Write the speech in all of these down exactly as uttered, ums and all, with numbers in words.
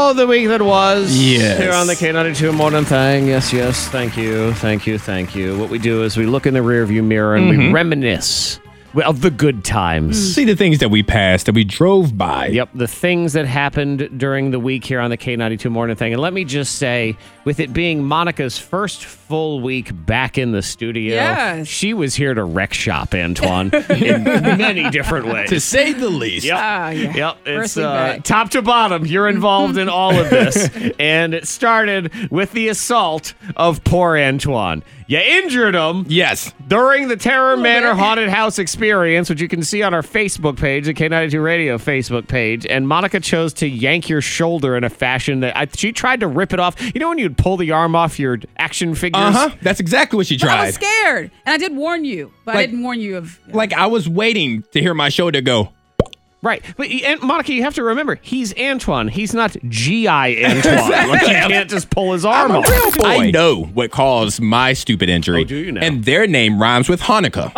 of the week that was. Yes. Here on the K ninety-two Morning Thing. Yes, yes. Thank you. Thank you. Thank you. What we do is we look in the rearview mirror and Mm-hmm. we reminisce of the good times. See the things that we passed, that we drove by. Yep, the things that happened during the week here on the K ninety-two Morning Thing. And let me just say, with it being Monica's first full week back in the studio, Yes. she was here to wreck shop, Antoine, in many different ways. To say the least. Yep. Ah, yeah. Yep. It's First week uh, back. top to bottom. You're involved in all of this. And it started with the assault of poor Antoine. You injured him. Yes. During the Terror Manor bit. Haunted House experience, which you can see on our Facebook page, the K ninety-two Radio Facebook page, and Monica chose to yank your shoulder in a fashion that I, she tried to rip it off. You know when you'd pull the arm off your action figures? Uh-huh. That's exactly what she But I tried. was scared, and I did warn you, but I Like- didn't warn you of. Like, I was waiting to hear my shoulder go. Right. But and Monica, you have to remember, he's Antoine. He's not G I Antoine. Like, you can't just pull his arm I'm a off. real boy. I know what caused my stupid injury. Oh, do you now? And their name rhymes with Hanukkah.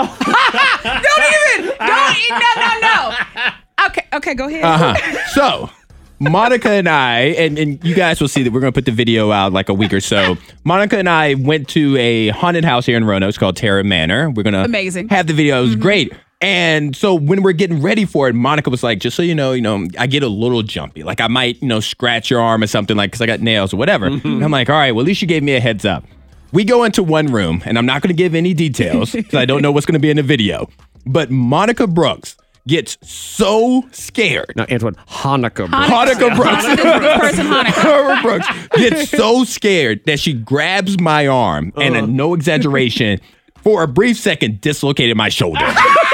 Don't even! Don't! e- No! No! No! Okay. Okay. Go ahead. Uh-huh. So, Monica and I, and, and you guys will see that we're going to put the video out like a week or so. Monica and I went to a haunted house here in Roanoke. It's called Terror Manor. We're going to Amazing. have the video. It was great. And so when we're getting ready for it, Monica was like, just so you know, you know, I get a little jumpy. Like I might, you know, scratch your arm or something like, because I got nails or whatever. And I'm like, all right, well, at least you gave me a heads up. We go into one room, and I'm not going to give any details because I don't know what's going to be in the video. But Monica Brooks gets so scared. No, Antoine, Hanukkah. bro. Hanukkah Brooks. This, this person, Hanukkah. Hanukkah Brooks gets so scared that she grabs my arm and, uh, no exaggeration, for a brief second, dislocated my shoulder.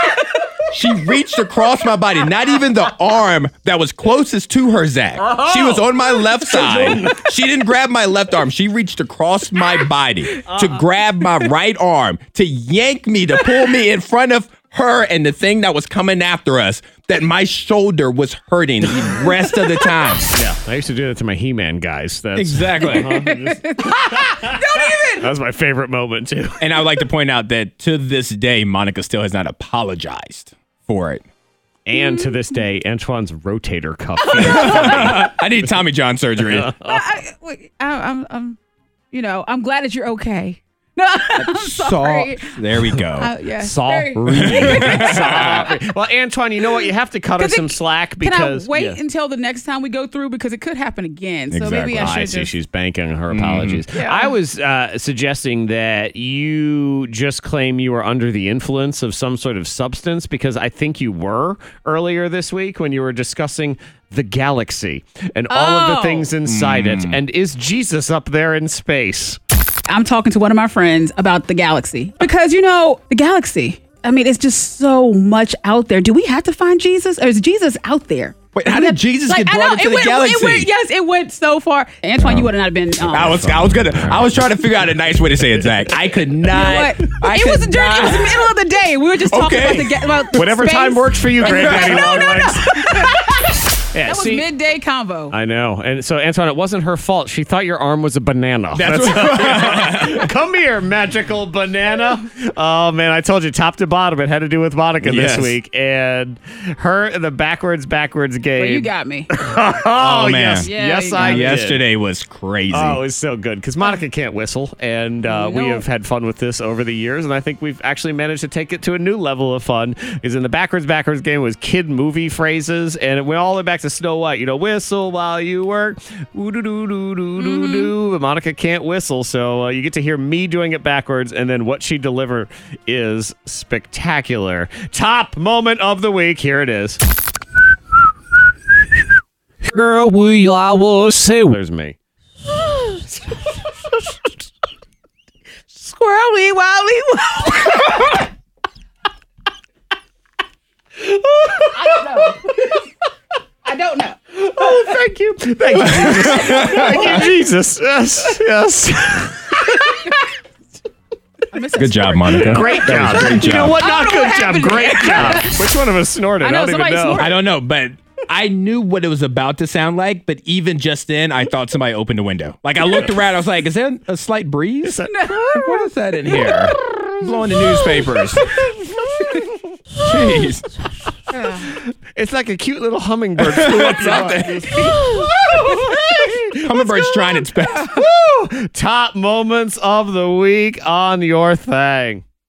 She reached across my body, not even the arm that was closest to her, Zach. She was on my left side. She didn't grab my left arm. She reached across my body to grab my right arm, to yank me, to pull me in front of her and the thing that was coming after us, that my shoulder was hurting the rest of the time. Yeah, I used to do that to my He-Man guys. That's, Exactly. uh-huh, just- Don't even! that was my favorite moment, too. And I would like to point out that to this day, Monica still has not apologized for it. And to this day, Antoine's rotator cuff. I need Tommy John surgery. I, I, wait, I, I'm, I'm, you know, I'm glad that you're okay. No, I'm sorry. So, there we go. Uh, yeah. Sorry. Very- Sorry. Well, Antoine, you know what? You have to cut us Because it- some slack Can because. I wait yeah. until the next time we go through, because it could happen again. So Exactly. maybe I I should see. just. She's banking her apologies. Yeah. I was uh, suggesting that you just claim you were under the influence of some sort of substance, because I think you were earlier this week when you were discussing the galaxy and all of the Oh. things inside it. And is Jesus up there in space? I'm talking to one of my friends about the galaxy, because you know the galaxy. I mean, it's just so much out there. Do we have to find Jesus, or is Jesus out there? Wait, how did Jesus get I brought know, into it the went, galaxy? It went, yes, it went so far. Antoine, you would have not been. Um, I was, I was gonna, I was trying to figure out a nice way to say it, Zach. I could you know not. what? I it could was a journey. It was the not. middle of the day. We were just talking Okay. about the ga- about Whatever space. time works for you, Granddaddy No, no, Longlegs. Yeah, That was see, midday convo. I know. And so, Antoine, it wasn't her fault. She thought your arm was a banana. That's That's Come here, magical banana. Oh, man, I told you, top to bottom, it had to do with Monica Yes. this week. And her, the backwards, backwards game. Well, you got me. oh, Oh, man. yes. Yeah, yes, you got I me. did. Yesterday was crazy. Oh, it was so good because Monica can't whistle, and uh, we No. have had fun with this over the years, and I think we've actually managed to take it to a new level of fun. Because in the backwards backwards game was kid movie phrases, and it went all the way back to Snow White. You know, whistle while you work, ooh doo doo doo doo doo doo. But Monica can't whistle, so uh, you get to hear me doing it backwards, and then what she delivered is spectacular. Top moment of the week. Here it is. Girl, we I will say. There's me. Squirrely, wily. I don't know. I don't know. Oh, thank you. Thank you, Jesus. Thank you, Jesus. Yes, yes. Good job, Monica. Great job. Great You know job. what? I Not don't know good what job. happened Great there. job. Which one of us snorted? I know, I don't even somebody know. snorted. I don't know, but I knew what it was about to sound like, but even just then, I thought somebody opened a window. Like, I looked around, I was like, is there a slight breeze? What is that in here? Blowing the newspapers. Jeez. It's like a cute little hummingbird flew up your out butt. there. Hummingbird's trying its best. Woo! Top moments of the week on your thing.